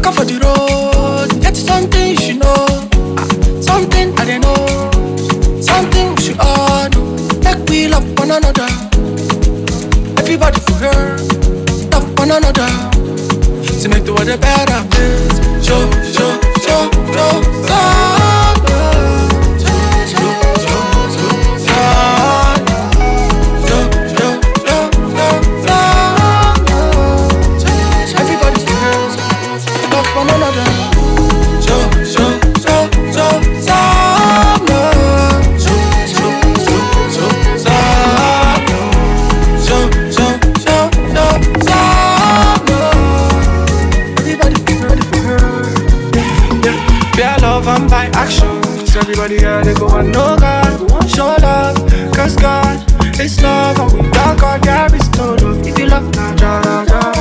Waka for the road, get something you should know. Something I don't know. Something we should all do. Make we love one another. Everybody for her, love one another. To make the world a better place. Show, everybody for her, love one another. And by actions, everybody here they go and know God. We want show love, cause God is love. And without God there is no love. If you love, nah, ja, ja, ja.